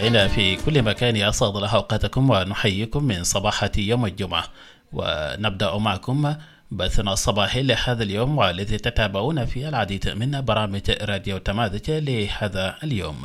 مستمعينا في كل مكان أسعد الله أوقاتكم ونحييكم من صباحة يوم الجمعة، ونبدأ معكم بثنا الصباحي لهذا اليوم والذي تتابعون فيه العديد من برامج راديو تمازج لهذا اليوم.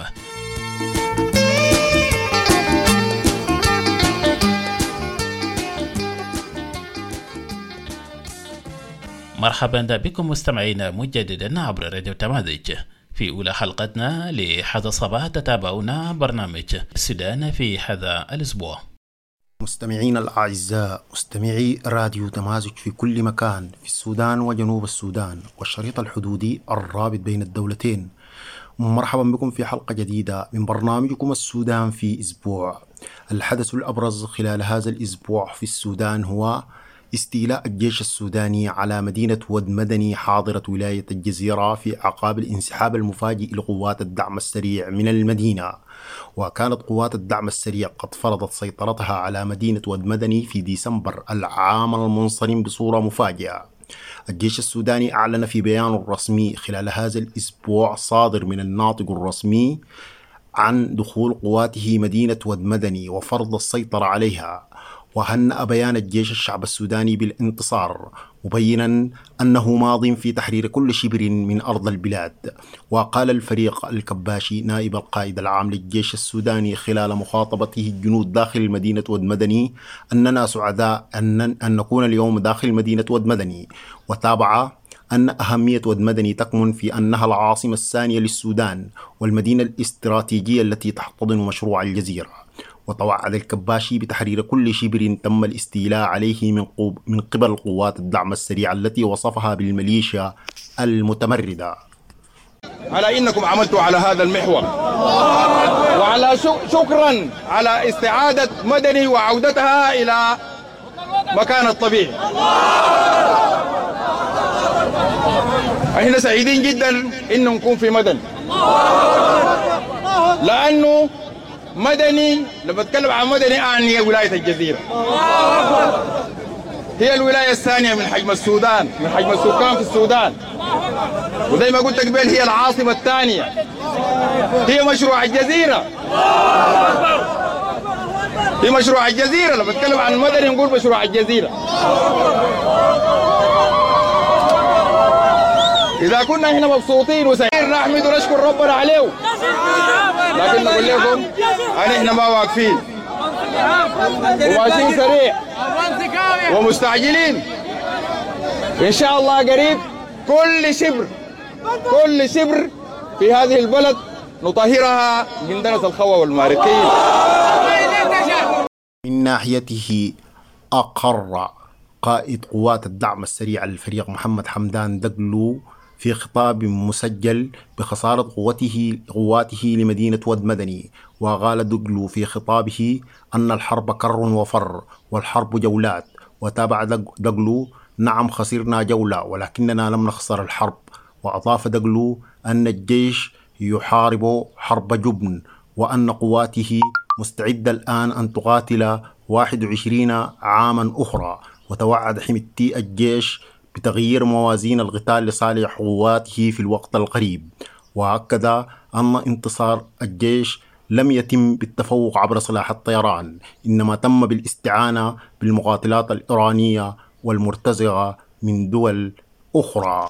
مرحبا بكم مستمعينا مجددا عبر راديو تمازج. في أولى حلقتنا لهذا الصباح تتابعون برنامج السودان في هذا الأسبوع. مستمعينا الأعزاء، مستمعي راديو تمازج في كل مكان في السودان وجنوب السودان والشريط الحدودي الرابط بين الدولتين، مرحبا بكم في حلقة جديدة من برنامجكم السودان في أسبوع. الحدث الأبرز خلال هذا الأسبوع في السودان هو استيلاء الجيش السوداني على مدينة ود مدني حاضرة ولاية الجزيرة في أعقاب الانسحاب المفاجئ لقوات الدعم السريع من المدينة. وكانت قوات الدعم السريع قد فرضت سيطرتها على مدينة ود مدني في ديسمبر العام المنصرم بصورة مفاجئة. الجيش السوداني أعلن في بيان رسمي خلال هذا الأسبوع صادر من الناطق الرسمي عن دخول قواته مدينة ود مدني وفرض السيطرة عليها، وهنأ بيان الجيش الشعب السوداني بالانتصار مبينا أنه ماض في تحرير كل شبر من أرض البلاد. وقال الفريق الكباشي نائب القائد العام للجيش السوداني خلال مخاطبته الجنود داخل مدينة ود مدني أننا سعداء أن نكون اليوم داخل مدينة ود مدني، وتابع أن أهمية ود مدني تكمن في أنها العاصمة الثانية للسودان والمدينة الاستراتيجية التي تحتضن مشروع الجزيرة. وتوعد الكباشي بتحرير كل شبر تم الاستيلاء عليه من قبل قوات الدعم السريع التي وصفها بالميليشيا المتمردة. على إنكم عملتوا على هذا المحور، وعلى شكرا على استعادة مدني وعودتها إلى مكان الطبيعي. احنا سعيدين جدا إنه نكون في مدني، لأنه مدني لما اتكلم عن مدني أعني ولاية الجزيرة، هي الولاية الثانية من حجم السودان، من حجم السكان في السودان، وزي ما قلت قبل هي العاصمة الثانية، هي مشروع الجزيرة، هي مشروع الجزيرة. لما اتكلم عن المدني نقول مشروع الجزيرة. إذا كنا هنا مبسوطين وسعيدين نحمد ونشكر ربنا عليه، لكن نقول لكم احنا ما واقفين وماشيين سريع ومستعجلين. ان شاء الله قريب كل شبر في هذه البلد نطهرها من دنس الخوى والمارقين. من ناحيته أقر قائد قوات الدعم السريع الفريق محمد حمدان دقلو في خطاب مسجل بخسارة قواته لمدينة ود مدني. وقال دقلو في خطابه أن الحرب كر وفر والحرب جولات. وتابع دقلو: نعم خسرنا جولة ولكننا لم نخسر الحرب. وأضاف دقلو أن الجيش يحارب حرب جبن وأن قواته مستعدة الآن أن تقاتل 21 عاما أخرى. وتوعد حميدتي الجيش بتغيير موازين القتال لصالح قواته في الوقت القريب. وأكد أن انتصار الجيش لم يتم بالتفوق عبر سلاح الطيران، إنما تم بالاستعانة بالمقاتلات الإيرانية والمرتزقة من دول أخرى.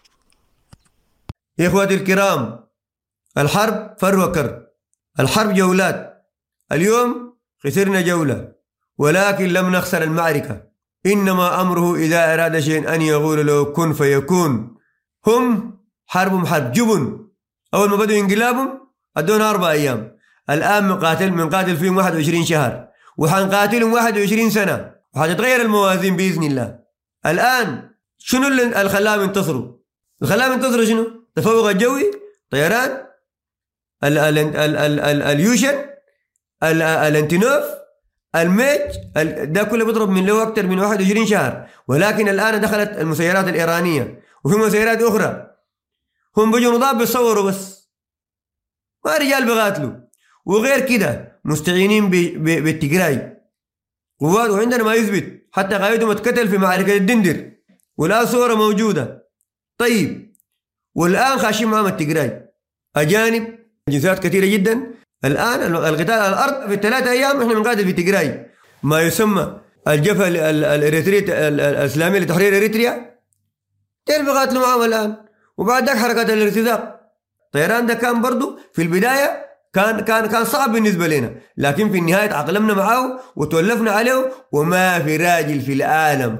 يا إخواتي الكرام، الحرب فر وكر، الحرب جولات. اليوم خسرنا جولة ولكن لم نخسر المعركة. إنما أمره إذا أراد شيء أن يقول له كن فيكون. هم حربهم حرب جبن. أول ما بدوا انقلابهم أدونا 4 أيام، الآن من قاتل فيهم 21 شهر، وحنقاتلهم 21 سنة، وحتتغير الموازين بإذن الله. الآن شنو اللي خلاهم ينتصروا؟ الخلاهم ينتصروا شنو؟ تفوق الجوي، طيران، اليوشن، الانتينوف، الميج، ده كله بيضرب من له أكثر من 21 شهر. ولكن الآن دخلت المسيرات الإيرانية وفي مسيرات أخرى. هم بيجوا نضاب بيصوروا بس، ما رجال بيقاتلوا. وغير كده مستعينين بالتجراي قوات، وعندنا ما يثبت حتى قائدهم اتقتل في معركة الدندر، والآن صورة موجودة. طيب والآن خاشين معهم التجراي أجانب، جنسيات كثيرة جدا. الآن القتال على الأرض في 3 أيام إحنا بنقاتل في تيغراي، ما يسمى الجبهة الإريترية الإسلامية لتحرير إريتريا، تعرف يقاتلوا معهم الآن. وبعد ذلك حركات الارتزاق، طيران ده كان برضو في البداية كان صعب بالنسبة لنا، لكن في النهاية تعاقلمنا معه وتولفنا عليه. وما في راجل في العالم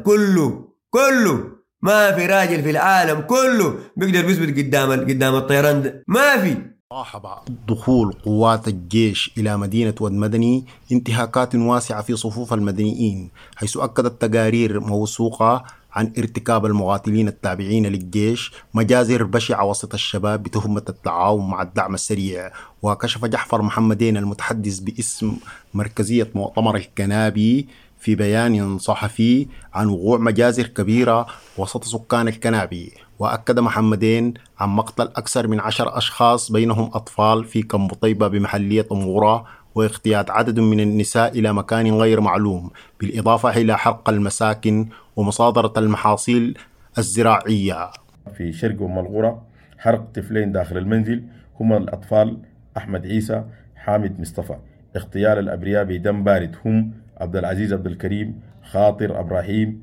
كله ما في راجل في العالم كله بيقدر يثبت قدام الطيران ده، ما في. صاحب دخول قوات الجيش إلى مدينة ود مدني انتهاكات واسعة في صفوف المدنيين، حيث أكدت تقارير موثوقة عن ارتكاب المقاتلين التابعين للجيش مجازر بشعة وسط الشباب بتهمة التعاون مع الدعم السريع. وكشف جحفر محمدين المتحدث باسم مركزية مؤتمر الكنابي في بيان صحفي عن وقوع مجازر كبيرة وسط سكان الكنابي. وأكد محمدين عن مقتل أكثر من 10 أشخاص بينهم أطفال في كمبطيبة بمحلية أمورة، واغتيال عدد من النساء إلى مكان غير معلوم، بالإضافة إلى حرق المساكن ومصادرة المحاصيل الزراعية. في شرق أم القرى حرق طفلين داخل المنزل هما الأطفال أحمد عيسى حامد مصطفى، اغتيال الأبرياء بدم بارد هم عبد العزيز عبد الكريم خاطر إبراهيم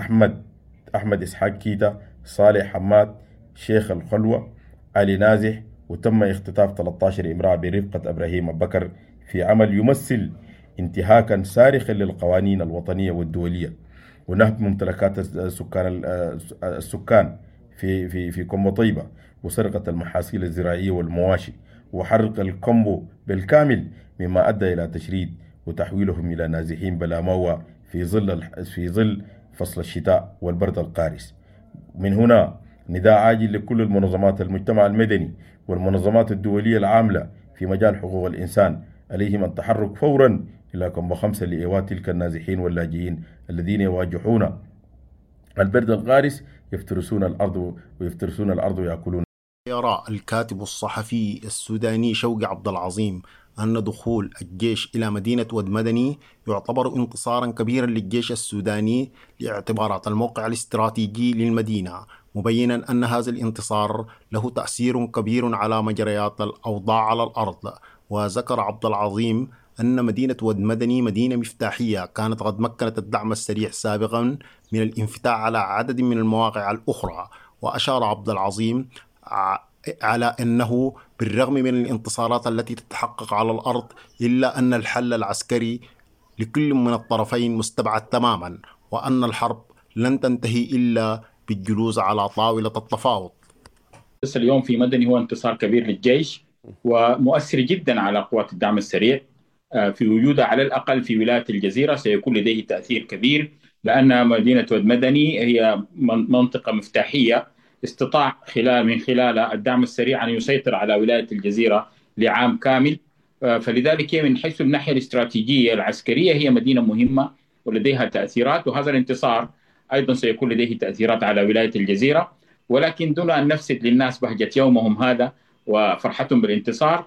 أحمد إسحاق كيتا صالح حماد شيخ الخلوة علي نازح. وتم اختطاف 13 امرأة برفقة إبراهيم أبو بكر في عمل يمثل انتهاكا صارخا للقوانين الوطنية والدولية، ونهب ممتلكات السكان في كومبو طيبة، وسرقة المحاصيل الزراعية والمواشي، وحرق الكومبو بالكامل، مما أدى إلى تشريد وتحويلهم إلى نازحين بلا مأوى في ظل فصل الشتاء والبرد القارس. من هنا نداء عاجل لكل المنظمات المجتمع المدني والمنظمات الدولية العاملة في مجال حقوق الإنسان، عليهم التحرك فورا إلى كومبو 5 لإيواء تلك النازحين واللاجئين الذين يواجهون البرد القارس، يفترسون الأرض ويأكلون. يرى الكاتب الصحفي السوداني شوقي عبد العظيم أن دخول الجيش إلى مدينة ود مدني يعتبر انتصارا كبيرا للجيش السوداني لاعتبارات الموقع الاستراتيجي للمدينة، مبينا أن هذا الانتصار له تأثير كبير على مجريات الأوضاع على الأرض. وذكر عبد العظيم أن مدينة ود مدني مدينة مفتاحية كانت قد مكنت الدعم السريع سابقا من الانفتاح على عدد من المواقع الأخرى. وأشار عبد العظيم على أنه بالرغم من الانتصارات التي تتحقق على الأرض إلا أن الحل العسكري لكل من الطرفين مستبعد تماما، وأن الحرب لن تنتهي إلا بالجلوس على طاولة التفاوض. اليوم في مدني هو انتصار كبير للجيش ومؤثر جدا على قوات الدعم السريع، في وجودها على الأقل في ولاية الجزيرة سيكون لديه تأثير كبير، لأن مدينة ود مدني هي منطقة مفتاحية استطاع من خلال الدعم السريع أن يسيطر على ولاية الجزيرة لعام كامل. فلذلك من حيث الناحية الاستراتيجية العسكرية هي مدينة مهمة ولديها تأثيرات، وهذا الانتصار أيضا سيكون لديه تأثيرات على ولاية الجزيرة، ولكن دون أن نفسد للناس بهجة يومهم هذا وفرحتهم بالانتصار.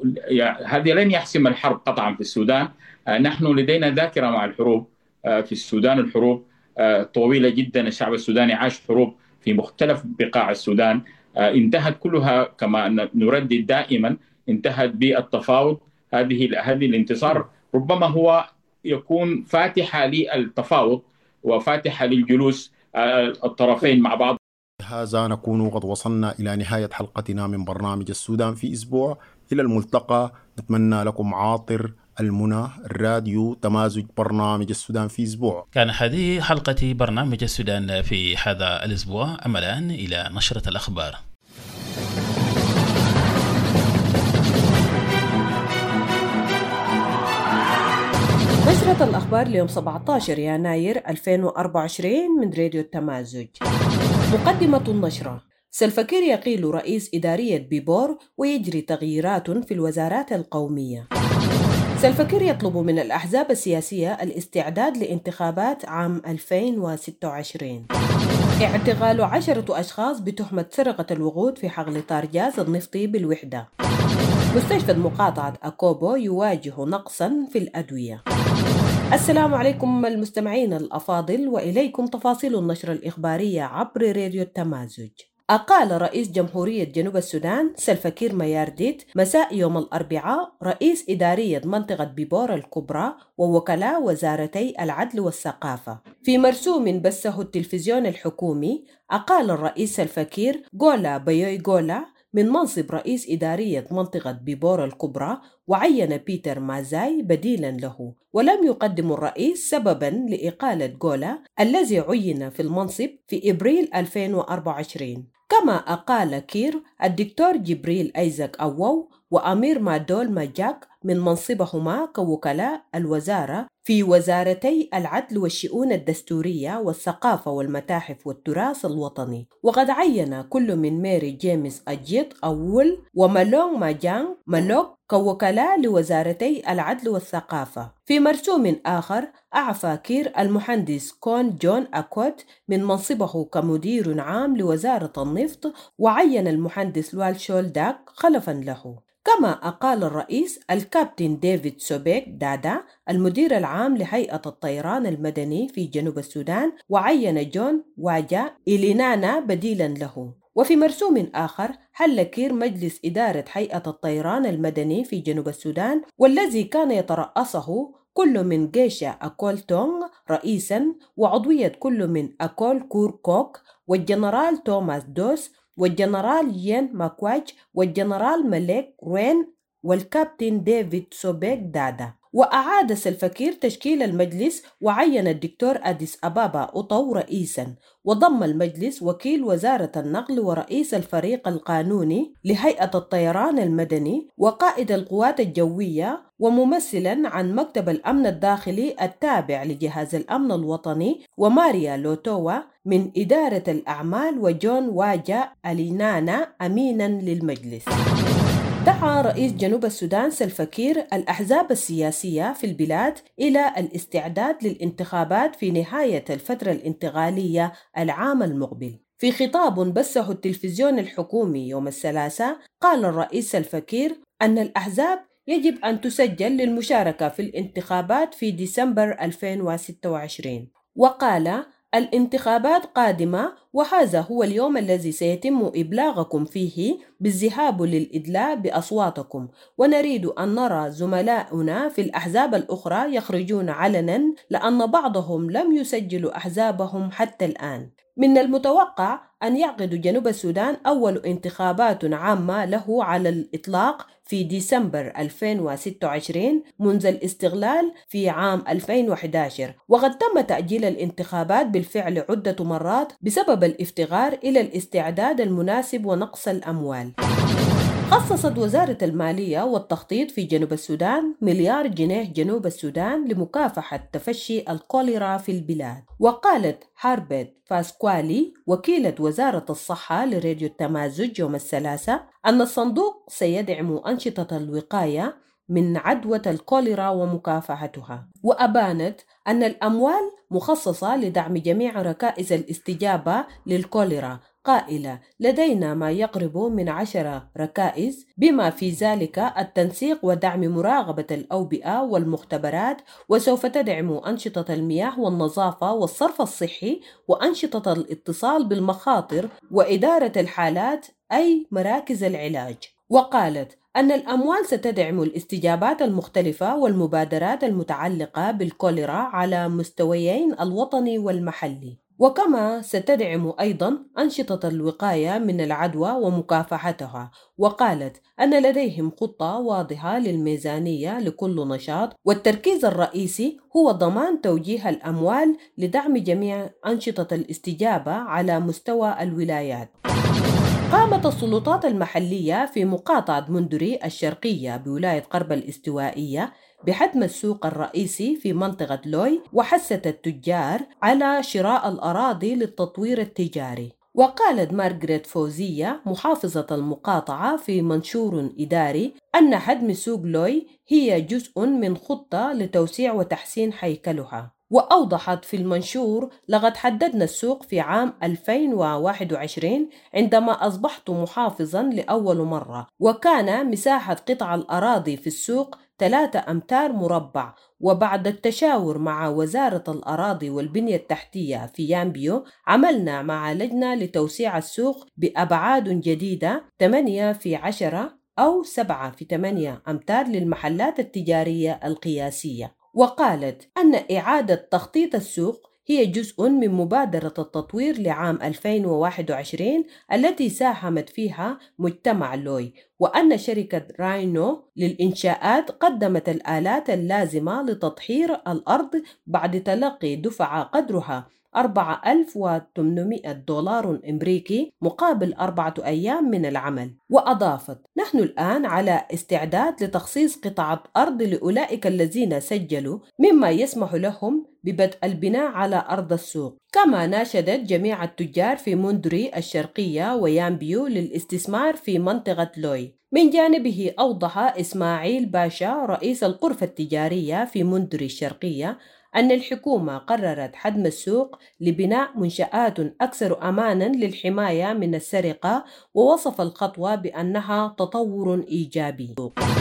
هذا لن يحسم الحرب قطعا في السودان. نحن لدينا ذاكرة مع الحروب في السودان، الحروب طويلة جدا، الشعب السوداني عاش حروب في مختلف بقاع السودان، انتهت كلها كما نردد دائما انتهت بالتفاوض. هذه الانتصار ربما هو يكون فاتحة للتفاوض وفاتحة للجلوس الطرفين مع بعض. هذا نكون قد وصلنا إلى نهاية حلقتنا من برنامج السودان في أسبوع. إلى الملتقى، نتمنى لكم عاطر المنى، الراديو تمازج برنامج السودان في أسبوع. كان هذه حلقة برنامج السودان في هذا الأسبوع. أما الآن إلى نشرة الأخبار. نشرة الأخبار ليوم 17 يناير 2024 من راديو التمازج. مقدمة النشرة: سلفاكير يقيل رئيس إدارية بيبور ويجري تغييرات في الوزارات القومية. سلفاكير يطلب من الأحزاب السياسية الاستعداد لانتخابات عام 2026. اعتقال 10 أشخاص بتهمة سرقة الوقود في حقل طارجاز النفطي بالوحدة. مستشفى مقاطعة أكوبو يواجه نقصاً في الأدوية. السلام عليكم المستمعين الأفاضل، وإليكم تفاصيل النشرة الإخبارية عبر راديو التمازج. أقال رئيس جمهورية جنوب السودان سلفاكير ميارديت مساء يوم الأربعاء رئيس إدارية منطقة بيبور الكبرى ووكلاء وزارتي العدل والثقافة. في مرسوم بثه التلفزيون الحكومي، أقال الرئيس سلفاكير غولا بيوي غولا من منصب رئيس إدارية منطقة بيبور الكبرى وعين بيتر مازاي بديلا له، ولم يقدم الرئيس سببا لإقالة غولا الذي عين في المنصب في إبريل 2024. كما أقال كير الدكتور جبريل أيزاك أوو وأمير مادول ماجاك من منصبهما كوكلاء الوزارة في وزارتي العدل والشؤون الدستورية والثقافة والمتاحف والتراث الوطني. وقد عين كل من ميري جيمس أجيت أول ومالونغ ماجانغ مالوك كوكلاء لوزارتي العدل والثقافة. في مرسوم آخر أعفى كير المهندس كون جون أكوت من منصبه كمدير عام لوزارة النفط وعين المهندس لوال شولداك خلفا له. كما أقال الرئيس الكابتن ديفيد سوبيك دادا المدير العام لهيئة الطيران المدني في جنوب السودان وعين جون واجا إلينانا بديلا له. وفي مرسوم آخر حل كير مجلس إدارة هيئة الطيران المدني في جنوب السودان والذي كان يترأسه كل من جيشا أكول تونغ رئيسا وعضوية كل من أكول كور كوك والجنرال توماس دوس والجنرال يين ماكواج والجنرال مليك روين والكابتن ديفيد سوبيك دادا. وأعاد سلفاكير تشكيل المجلس وعين الدكتور أديس أبابا أوطو رئيسا، وضم المجلس وكيل وزارة النقل ورئيس الفريق القانوني لهيئة الطيران المدني وقائد القوات الجوية وممثلا عن مكتب الأمن الداخلي التابع لجهاز الأمن الوطني وماريا لوتوا من إدارة الأعمال وجون واجا ألينانا أمينا للمجلس. دعا رئيس جنوب السودان سلفاكير الأحزاب السياسية في البلاد إلى الاستعداد للانتخابات في نهاية الفترة الانتقالية العام المقبل. في خطاب بثه التلفزيون الحكومي يوم الثلاثاء، قال الرئيس سلفاكير أن الأحزاب يجب أن تسجل للمشاركة في الانتخابات في ديسمبر 2026، وقال الانتخابات قادمة وهذا هو اليوم الذي سيتم إبلاغكم فيه بالذهاب للإدلاء بأصواتكم، ونريد أن نرى زملائنا في الأحزاب الأخرى يخرجون علنا لأن بعضهم لم يسجلوا أحزابهم حتى الآن. من المتوقع أن يعقد جنوب السودان أول انتخابات عامة له على الإطلاق في ديسمبر 2026 منذ الاستقلال في عام 2011، وقد تم تأجيل الانتخابات بالفعل عدة مرات بسبب الافتقار إلى الاستعداد المناسب ونقص الأموال. خصصت وزارة المالية والتخطيط في جنوب السودان مليار جنيه جنوب السودان لمكافحة تفشي الكوليرا في البلاد. وقالت هاربيت فاسكوالي وكيلة وزارة الصحة لراديو التمازج يوم الثلاثاء أن الصندوق سيدعم أنشطة الوقاية من عدوى الكوليرا ومكافحتها. وأبانت أن الأموال مخصصة لدعم جميع ركائز الاستجابة للكوليرا، قائلة لدينا ما يقرب من 10 ركائز بما في ذلك التنسيق ودعم مراقبة الأوبئة والمختبرات، وسوف تدعم أنشطة المياه والنظافة والصرف الصحي وأنشطة الاتصال بالمخاطر وإدارة الحالات أي مراكز العلاج. وقالت أن الأموال ستدعم الاستجابات المختلفة والمبادرات المتعلقة بالكوليرا على مستويين الوطني والمحلي، وكما ستدعم أيضا أنشطة الوقاية من العدوى ومكافحتها. وقالت أن لديهم خطة واضحة للميزانية لكل نشاط، والتركيز الرئيسي هو ضمان توجيه الأموال لدعم جميع أنشطة الاستجابة على مستوى الولايات. قامت السلطات المحلية في مقاطعة مندري الشرقية بولاية قرب الاستوائية بحجم السوق الرئيسي في منطقة لوي، وحثت التجار على شراء الأراضي للتطوير التجاري. وقالت مارغريت فوزية محافظة المقاطعة في منشور إداري أن حجم سوق لوي هي جزء من خطة لتوسيع وتحسين هيكلها. وأوضحت في المنشور: لقد حددنا السوق في عام 2021 عندما أصبحت محافظاً لأول مرة، وكان مساحة قطع الأراضي في السوق 3 أمتار مربع، وبعد التشاور مع وزارة الأراضي والبنية التحتية في يامبيو عملنا مع لجنة لتوسيع السوق بأبعاد جديدة 8 في 10 أو 7 في 8 أمتار للمحلات التجارية القياسية. وقالت أن إعادة تخطيط السوق هي جزء من مبادرة التطوير لعام 2021 التي ساهمت فيها مجتمع لوي، وأن شركة راينو للإنشاءات قدمت الآلات اللازمة لتطهير الأرض بعد تلقي دفعة قدرها $4,800 أمريكي مقابل 4 أيام من العمل. وأضافت: نحن الآن على استعداد لتخصيص قطعة أرض لأولئك الذين سجلوا، مما يسمح لهم ببدء البناء على أرض السوق. كما ناشدت جميع التجار في موندري الشرقية ويامبيو للاستثمار في منطقة لوي. من جانبه أوضح إسماعيل باشا رئيس الغرفة التجارية في موندري الشرقية أن الحكومة قررت حجم السوق لبناء منشآت أكثر أماناً للحماية من السرقة، ووصف الخطوة بأنها تطور إيجابي.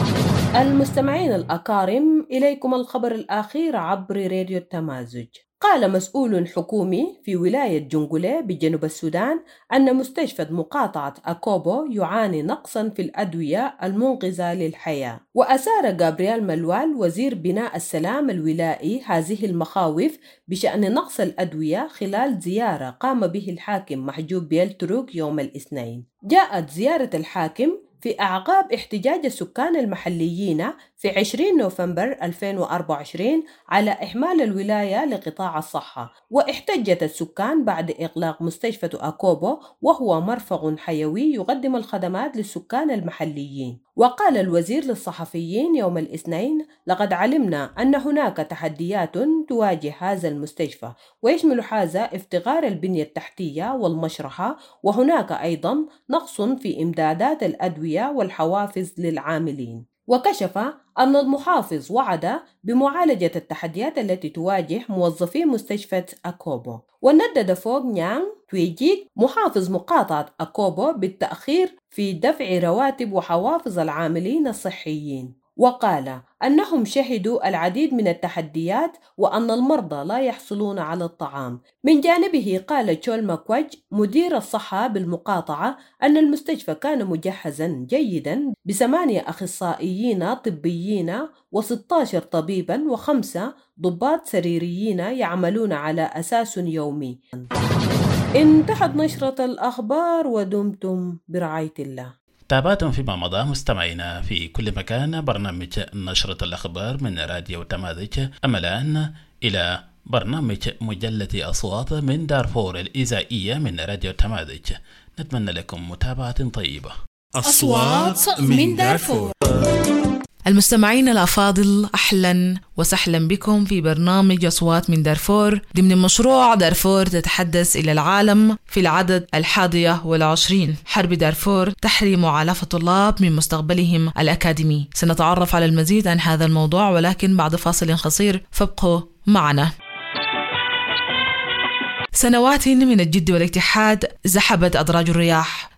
المستمعين الأكارم، إليكم الخبر الأخير عبر راديو التمازج. قال مسؤول حكومي في ولاية جنجولي بجنوب السودان أن مستشفى مقاطعة أكوبو يعاني نقصاً في الأدوية المنقذة للحياة. وأثار غابرييل ملوال وزير بناء السلام الولائي هذه المخاوف بشأن نقص الأدوية خلال زيارة قام به الحاكم محجوب بيلتروك يوم الاثنين. جاءت زيارة الحاكم في أعقاب احتجاج السكان المحليين في 20 نوفمبر 2024 على إهمال الولاية لقطاع الصحة. واحتجت السكان بعد إغلاق مستشفى أكوبو، وهو مرفق حيوي يقدم الخدمات للسكان المحليين. وقال الوزير للصحفيين يوم الاثنين: لقد علمنا أن هناك تحديات تواجه هذا المستشفى، ويشمل هذا افتقار البنية التحتية والمشرحة، وهناك أيضا نقص في إمدادات الأدوية والحوافز للعاملين. وكشف أن المحافظ وعد بمعالجة التحديات التي تواجه موظفي مستشفى أكوبو. وندد فوق نيان تويجيك محافظ مقاطعة أكوبو بالتأخير في دفع رواتب وحوافز العاملين الصحيين، وقال أنهم شهدوا العديد من التحديات وأن المرضى لا يحصلون على الطعام. من جانبه قال تشول ماكواج مدير الصحة بالمقاطعة أن المستشفى كان مجهزا جيدا ب8 أخصائيين طبيين و16 طبيبا و5 ضباط سريريين يعملون على أساس يومي. انتهت نشرة الأخبار ودمتم برعاية الله. تابعتم فيما مضى مستمعينا في كل مكان برنامج نشرة الأخبار من راديو تمازج. أما الآن إلى برنامج مجلة أصوات من دارفور الإذاعية من راديو تمازج. نتمنى لكم متابعة طيبة. أصوات من دارفور. المستمعين الأفاضل، أهلا وسهلا بكم في برنامج أصوات من دارفور ضمن مشروع دارفور تتحدث إلى العالم في العدد 21. حرب دارفور تحرم على طلاب من مستقبلهم الأكاديمي. سنتعرف على المزيد عن هذا الموضوع ولكن بعد فاصل قصير، فابقوا معنا. سنوات من الجد والاجتهاد زحبت أدراج الرياح.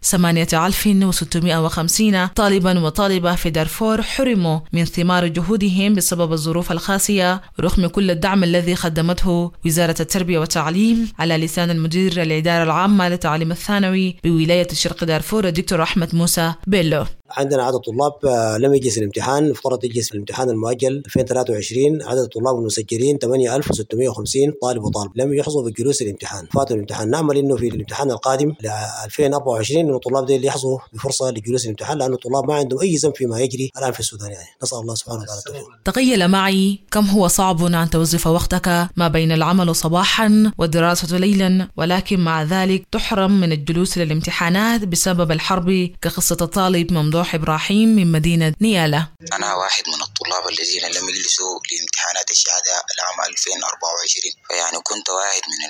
8650 طالبا وطالبة في دارفور حرموا من ثمار جهودهم بسبب الظروف القاسية رغم كل الدعم الذي قدمته وزارة التربية والتعليم على لسان المدير الإدارة العامة للتعليم الثانوي بولاية الشرق دارفور الدكتور أحمد موسى بيلو. عندنا عدد طلاب لم يجلس الامتحان، افترض يجلس في الامتحان المؤجل 2023. عدد الطلاب المسجلين 8650 طالب وطالب لم يحظوا بالجلوس الامتحان، فاتوا الامتحان. نعمل انه في الامتحان القادم ل 2024 انه الطلاب دي اللي يحظوا بفرصه لجلوس الامتحان، لانه الطلاب ما عندهم اي ذنب فيما يجري الان في السودان. يعني نسال الله سبحانه وتعالى التوفيق. تخيل معي كم هو صعب ان توظف وقتك ما بين العمل صباحا والدراسه ليلا، ولكن مع ذلك تحرم من الجلوس للامتحانات بسبب الحرب، كقصه الطالب ممدوح إبراهيم من مدينة نيالة. أنا واحد من الطلاب الذين لم يجلسوا لامتحانات الشهادة العام 2024، فيعني كنت واحد من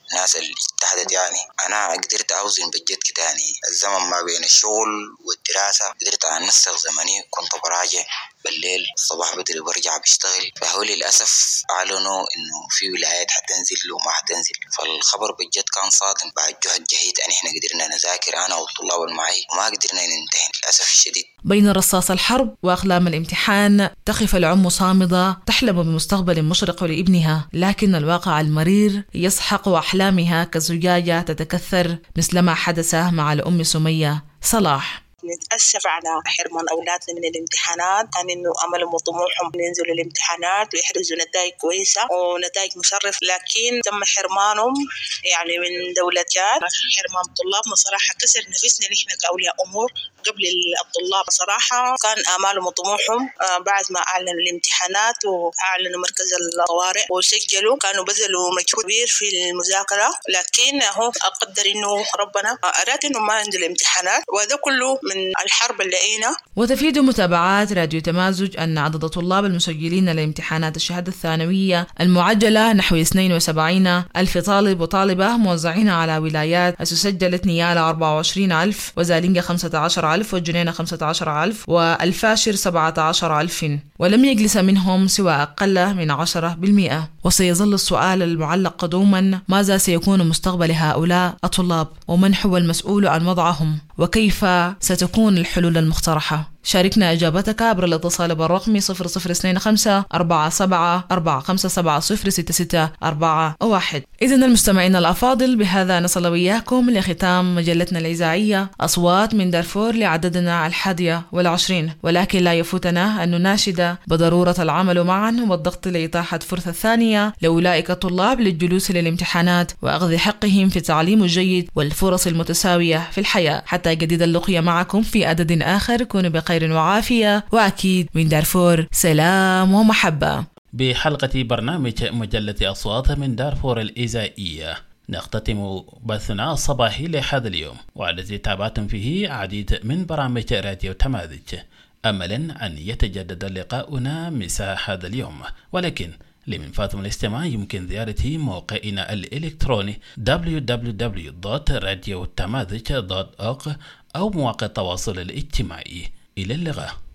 الناس اللي اجتهدت. يعني أنا قدرت أوزن بجد كده، يعني الزمن ما بين الشغل والدراسة، قدرت أنسق زمني. كنت براجع بالليل، الصباح بدري برجع بشتغل. فهو للأسف أعلنوا إنه في ولايات حتنزل وما حتنزل، فالخبر بجد كان صادم. بعد جهد جهيد أن إحنا قدرنا نذاكر أنا والطلاب اللي معي، وما قدرنا ننتهي للأسف الشديد. بين رصاص الحرب وأقلام الامتحان تقف الأم صامدة تحلم بمستقبل مشرق لابنها، لكن الواقع المرير يسحق أحلامها كزجاجة تتكثر مثلما حدث مع الأم سمية صلاح. نتأسف على حرمان أولادنا من الامتحانات، كان إنه أملهم وطموحهم ينزلوا الامتحانات ويحرزوا نتائج كويسة ونتائج مشرفة، لكن تم حرمانهم يعني من دولة جاد. حرمان طلابنا صراحة كسر نفسنا نحن كأولياء أمور قبل الطلاب. صراحة كان آمالهم وطموحهم بعد ما أعلنوا الامتحانات وأعلنوا مركز الطوارئ وسجلوا، كانوا بذلوا مجهود كبير في المذاكرة، لكن هو أقدر إنه ربنا أراد إنه ما ينزل الامتحانات، وهذا كله من الحرب اللي لقينا. وتفيد متابعات راديو تمازج أن عدد الطلاب المسجلين لامتحانات الشهادة الثانوية المعجلة نحو 72,000 طالب وطالبة موزعين على ولايات سجلت نيالا 24,000 وزالينجا 15,000 والجنينة 15,000 والفاشر 17,000، ولم يجلس منهم سوى أقل من 10%. وسيظل السؤال المعلق قدوما: ماذا سيكون مستقبل هؤلاء الطلاب؟ ومن هو المسؤول عن وضعهم؟ وكيف ستكون الحلول المقترحة؟ شاركنا إجابتك عبر الاتصال بالرقم 0025 47 457 06641. إذن المستمعين الأفاضل، بهذا نصل وياكم لختام مجلتنا الإذاعية أصوات من دارفور لعددنا 21، ولكن لا يفوتنا أن نناشد بضرورة العمل معا والضغط لإتاحة فرصة ثانية لأولئك الطلاب للجلوس للامتحانات وأخذ حقهم في التعليم الجيد والفرص المتساوية في الحياة. حتى جديد اللقيا معكم في عدد آخر، كونوا بخير وعافية، وأكيد من دارفور سلام ومحبة. بحلقة برنامج مجلة أصوات من دارفور الإذاعية نختتم بثنا الصباحي لهذا اليوم، والذي تابعتم فيه عديد من برامج راديو تمازج، أملا أن يتجدد لقاؤنا مساء هذا اليوم. ولكن لمن فاتم الاستماع يمكن زيارة موقعنا الإلكتروني www.radiotamazig.org أو مواقع التواصل الاجتماعي. إلى اللقاء.